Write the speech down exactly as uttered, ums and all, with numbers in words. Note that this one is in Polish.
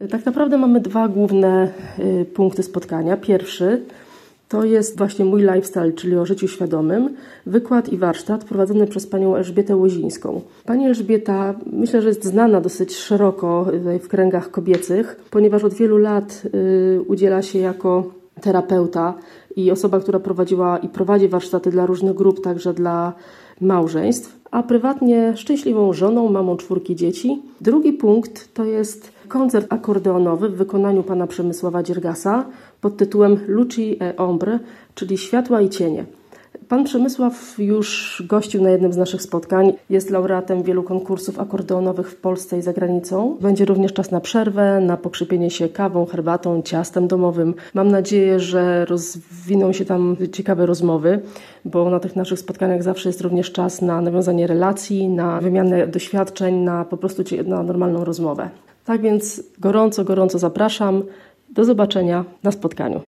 Tak naprawdę mamy dwa główne y, punkty spotkania. Pierwszy to jest właśnie mój lifestyle, czyli o życiu świadomym, wykład i warsztat prowadzony przez panią Elżbietę Łozińską. Pani Elżbieta, myślę, że jest znana dosyć szeroko w kręgach kobiecych, ponieważ od wielu lat y, udziela się jako terapeuta i osoba, która prowadziła i prowadzi warsztaty dla różnych grup, także dla małżeństw, a prywatnie szczęśliwą żoną, mamą czwórki dzieci. Drugi punkt to jest koncert akordeonowy w wykonaniu pana Przemysława Dziergasa pod tytułem Luci e Ombre, czyli Światła i Cienie. Pan Przemysław już gościł na jednym z naszych spotkań. Jest laureatem wielu konkursów akordeonowych w Polsce i za granicą. Będzie również czas na przerwę, na pokrzepienie się kawą, herbatą, ciastem domowym. Mam nadzieję, że rozwiną się tam ciekawe rozmowy, bo na tych naszych spotkaniach zawsze jest również czas na nawiązanie relacji, na wymianę doświadczeń, na po prostu na normalną rozmowę. Tak więc gorąco, gorąco zapraszam. Do zobaczenia na spotkaniu.